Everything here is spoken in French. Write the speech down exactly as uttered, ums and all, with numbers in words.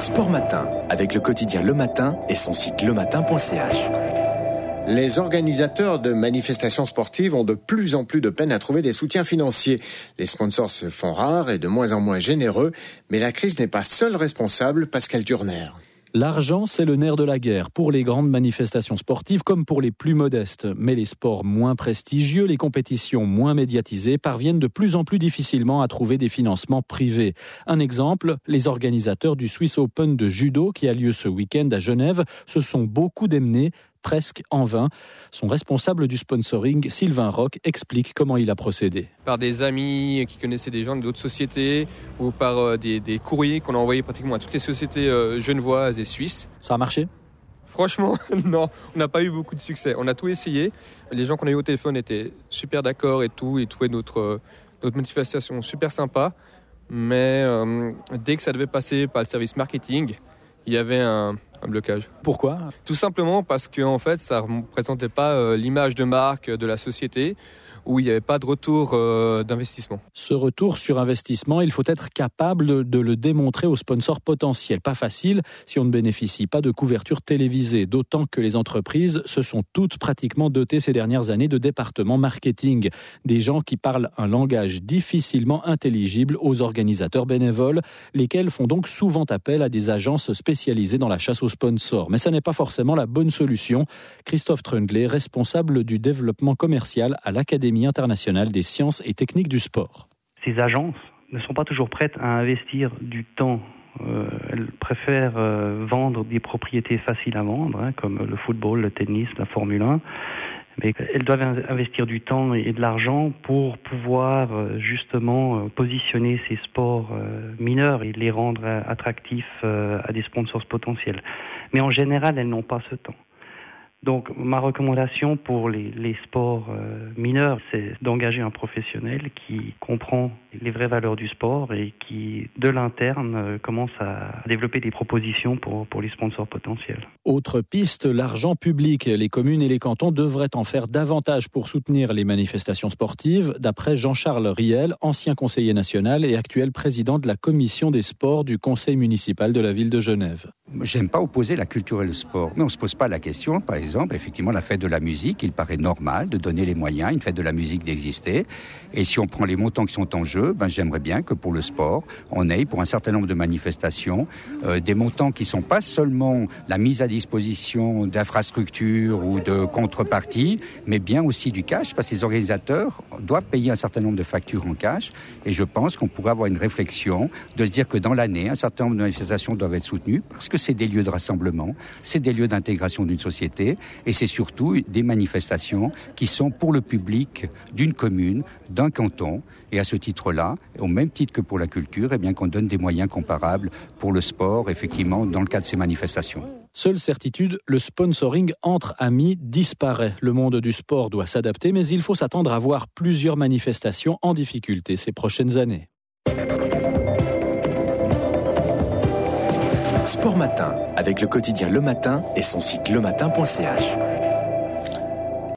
Sport Matin, avec le quotidien Le Matin et son site lematin point c h. Les organisateurs de manifestations sportives ont de plus en plus de peine à trouver des soutiens financiers. Les sponsors se font rares et de moins en moins généreux, mais la crise n'est pas seule responsable, Pascal Turner. L'argent, c'est le nerf de la guerre pour les grandes manifestations sportives comme pour les plus modestes. Mais les sports moins prestigieux, les compétitions moins médiatisées parviennent de plus en plus difficilement à trouver des financements privés. Un exemple, les organisateurs du Swiss Open de judo qui a lieu ce week-end à Genève se sont beaucoup démenés, presque en vain. Son responsable du sponsoring, Sylvain Roch, explique comment il a procédé. Par des amis qui connaissaient des gens d'autres sociétés ou par euh, des, des courriers qu'on a envoyés pratiquement à toutes les sociétés euh, genevoises et suisses. Ça a marché ? Franchement, non, on n'a pas eu beaucoup de succès. On a tout essayé. Les gens qu'on a eu au téléphone étaient super d'accord et tout. Ils trouvaient notre, euh, notre manifestation super sympa. Mais euh, dès que ça devait passer par le service marketing, il y avait un, un blocage. Pourquoi ? Tout simplement parce que en fait, ça ne représentait pas euh, l'image de marque de la société, où il n'y avait pas de retour euh, d'investissement. Ce retour sur investissement, il faut être capable de le démontrer aux sponsors potentiels. Pas facile si on ne bénéficie pas de couverture télévisée, d'autant que les entreprises se sont toutes pratiquement dotées ces dernières années de départements marketing. Des gens qui parlent un langage difficilement intelligible aux organisateurs bénévoles, lesquels font donc souvent appel à des agences spécialisées dans la chasse aux sponsors. Mais ça n'est pas forcément la bonne solution. Christophe Trundlé, responsable du développement commercial à l'Académie internationale des sciences et techniques du sport. Ces agences ne sont pas toujours prêtes à investir du temps. Euh, elles préfèrent euh, vendre des propriétés faciles à vendre, hein, comme le football, le tennis, la Formule un. Mais elles doivent investir du temps et de l'argent pour pouvoir euh, justement euh, positionner ces sports euh, mineurs et les rendre euh, attractifs euh, à des sponsors potentiels. Mais en général, elles n'ont pas ce temps. Donc ma recommandation pour les, les sports euh, mineurs, c'est d'engager un professionnel qui comprend les vraies valeurs du sport et qui, de l'interne, euh, commence à développer des propositions pour, pour les sponsors potentiels. Autre piste, l'argent public. Les communes et les cantons devraient en faire davantage pour soutenir les manifestations sportives, d'après Jean-Charles Riel, ancien conseiller national et actuel président de la commission des sports du conseil municipal de la ville de Genève. J'aime pas opposer la culture et le sport, mais on se pose pas la question, par exemple, exemple, effectivement, la fête de la musique, il paraît normal de donner les moyens à une fête de la musique d'exister. Et si on prend les montants qui sont en jeu, ben, j'aimerais bien que pour le sport, on ait, pour un certain nombre de manifestations, euh, des montants qui sont pas seulement la mise à disposition d'infrastructures ou de contreparties, mais bien aussi du cash, parce que les organisateurs doivent payer un certain nombre de factures en cash. Et je pense qu'on pourrait avoir une réflexion de se dire que dans l'année, un certain nombre de manifestations doivent être soutenues, parce que c'est des lieux de rassemblement, c'est des lieux d'intégration d'une société, et c'est surtout des manifestations qui sont pour le public d'une commune, d'un canton. Et à ce titre-là, au même titre que pour la culture, eh bien qu'on donne des moyens comparables pour le sport, effectivement, dans le cadre de ces manifestations. Seule certitude, le sponsoring entre amis disparaît. Le monde du sport doit s'adapter, mais il faut s'attendre à voir plusieurs manifestations en difficulté ces prochaines années. Sport Matin, avec le quotidien Le Matin et son site lematin point c h.